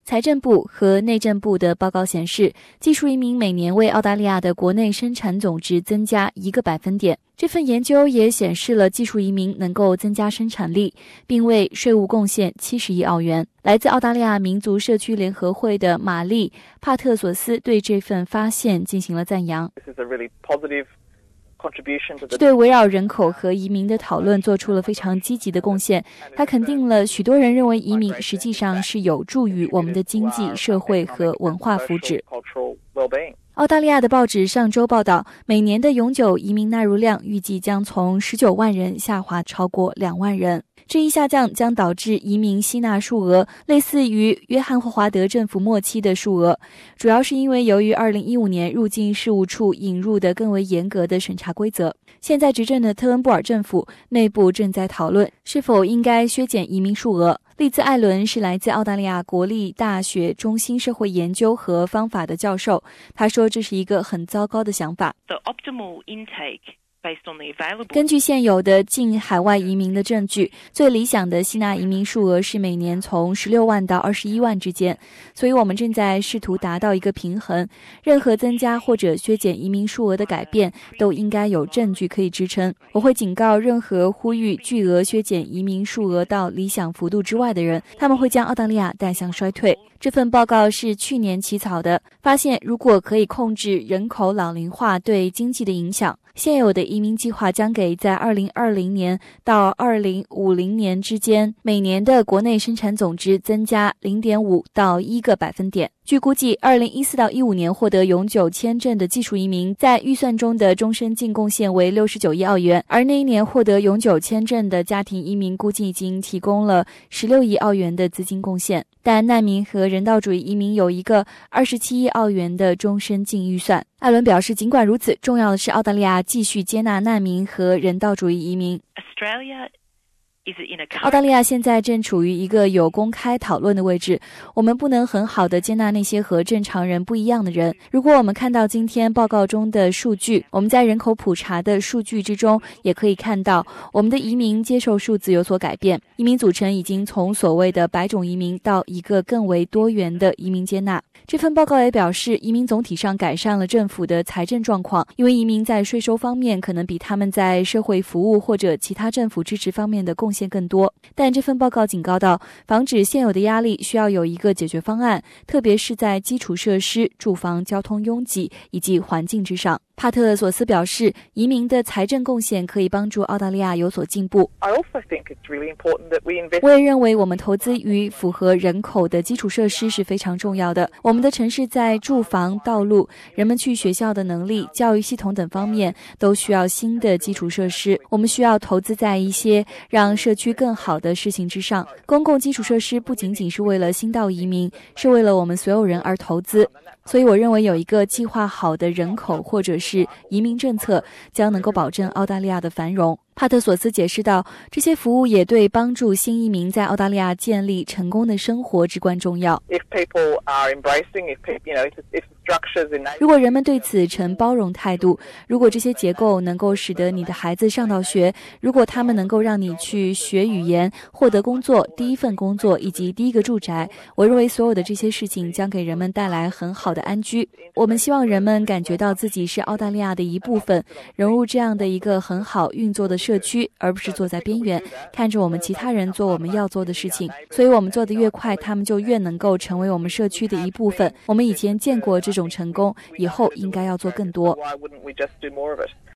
财政部和内政部的报告显示，技术移民每年为澳大利亚的国内生产总值增加1个百分点。这份研究也显示了技术移民能够增加生产力，并为税务贡献70亿澳元。来自澳大利亚民族社区联合会的玛丽·帕特索斯对这份发现进行了赞扬。这对围绕人口和移民的讨论做出了非常积极的贡献。他肯定了许多人认为移民实际上是有助于我们的经济、社会和文化福祉。澳大利亚的报纸上周报道，每年的永久移民纳入量预计将从19万人下滑超过2万人。这一下降将导致移民吸纳数额类似于约翰霍华德政府末期的数额，主要是因为由于2015年入境事务处引入的更为严格的审查规则。现在执政的特恩布尔政府内部正在讨论是否应该削减移民数额。利兹·艾伦是来自澳大利亚国立大学中心社会研究和方法的教授，他说这是一个很糟糕的想法。根据现有的境海外移民的证据，最理想的吸纳移民数额是每年从16万到21万之间，所以我们正在试图达到一个平衡。任何增加或者削减移民数额的改变都应该有证据可以支撑。我会警告任何呼吁巨额削减移民数额到理想幅度之外的人，他们会将澳大利亚带向衰退。这份报告是去年起草的，发现如果可以控制人口老龄化对经济的影响，现有的移民计划将给在2020年到2050年之间每年的国内生产总值增加 0.5 到1个百分点。据估计，2014到15年获得永久签证的技术移民在预算中的终身净贡献为69亿澳元，而那一年获得永久签证的家庭移民估计已经提供了16亿澳元的资金贡献。但难民和人道主义移民有一个27亿澳元的终身净预算。艾伦表示，尽管如此，重要的是澳大利亚继续接纳难民和人道主义移民。澳大利亚现在正处于一个有公开讨论的位置，我们不能很好地接纳那些和正常人不一样的人。如果我们看到今天报告中的数据，我们在人口普查的数据之中也可以看到，我们的移民接受数字有所改变，移民组成已经从所谓的白种移民到一个更为多元的移民接纳。这份报告也表示，移民总体上改善了政府的财政状况，因为移民在税收方面可能比他们在社会服务或者其他政府支持方面的贡献更多。但这份报告警告到，防止现有的压力需要有一个解决方案，特别是在基础设施、住房、交通拥挤以及环境之上。帕特索斯表示，移民的财政贡献可以帮助澳大利亚有所进步。我也认为我们投资于符合人口的基础设施是非常重要的。我们的城市在住房、道路、人们去学校的能力、教育系统等方面都需要新的基础设施。我们需要投资在一些让社区更好的事情之上。公共基础设施不仅仅是为了新到移民，是为了我们所有人而投资。所以我认为有一个计划好的人口或者是移民政策将能够保证澳大利亚的繁荣。帕特索斯解释道，这些服务也对帮助新移民在澳大利亚建立成功的生活至关重要。如果人们对此持包容态度，如果这些结构能够使得你的孩子上到学，如果他们能够让你去学语言、获得工作、第一份工作以及第一个住宅，我认为所有的这些事情将给人们带来很好的安居。我们希望人们感觉到自己是澳大利亚的一部分，融入这样的一个很好运作的社区，而不是坐在边缘看着我们其他人做我们要做的事情。所以我们做得越快，他们就越能够成为我们社区的一部分。我们以前见过这种成功，以后应该要做更多。